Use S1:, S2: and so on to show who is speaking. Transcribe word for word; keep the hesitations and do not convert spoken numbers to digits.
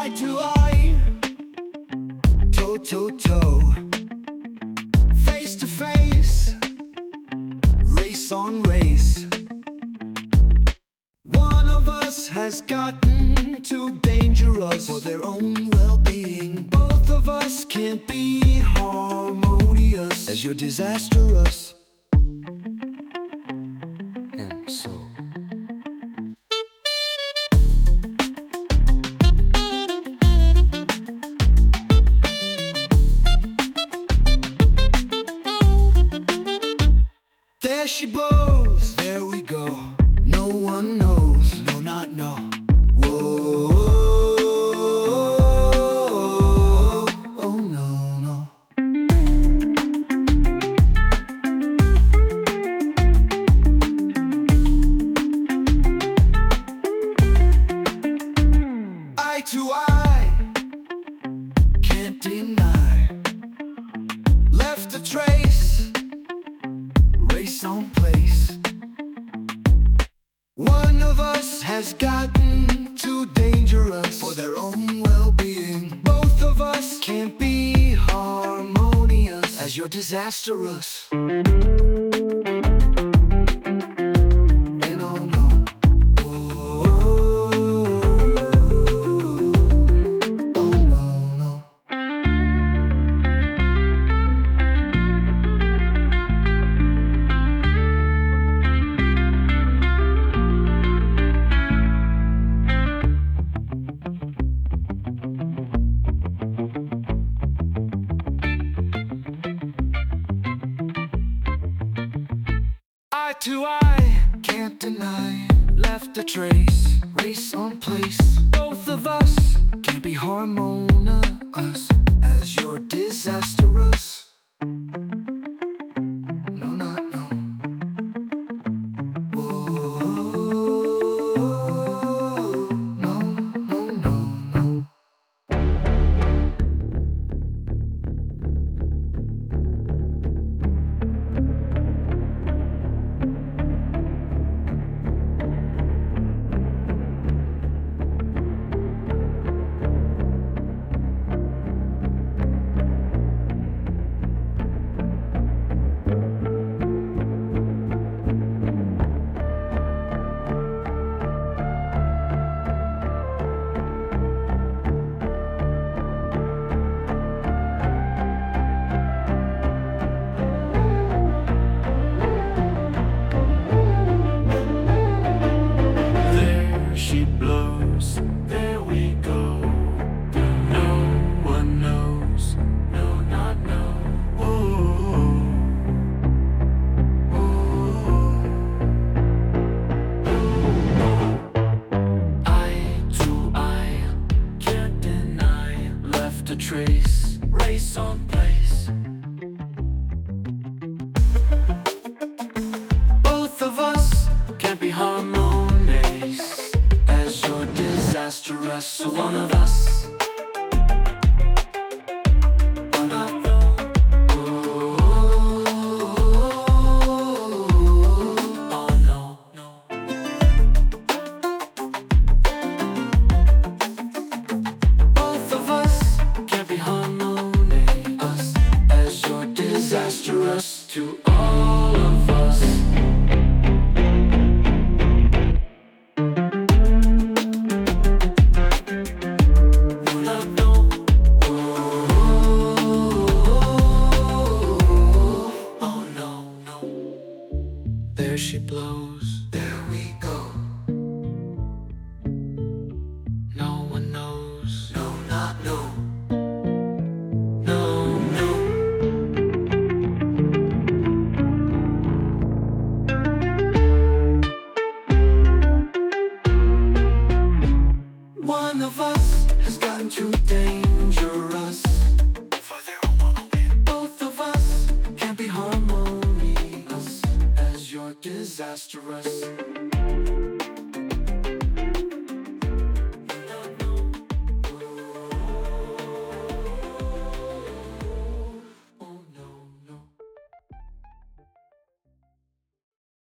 S1: Eye to eye, toe to toe, face to face, race on race. One of us has gotten too dangerous for their own well-being. Both of us can't be harmonious, as you're disastrous. And so there she blows, there we go. No one knows, no, not no. Whoa, oh no, no. Eye to eye, can't deny. Left a trace, race on place. One of us has gotten too dangerous for their own well-being. Both of us can't be harmonious, as you're disastrous. And oh no, oh, oh no, no. Eye to eye, can't deny. Left a trace, race on place. Both of us can't be harmonious, as you're disastrous. No, not no. Whoa, no, no, no, no. Trace, race on place. Both of us can't be harmonious, as you're disastrous. So one of us, one of them. Oh no, no. Both of us can't be harmonious, as you're disastrous to all of us. Oh no, no. There she blows, there we go. No one knows, no, not no. One of us has gotten too dangerous for their own well-being. Both of us can't be harmonious, as you're disastrous.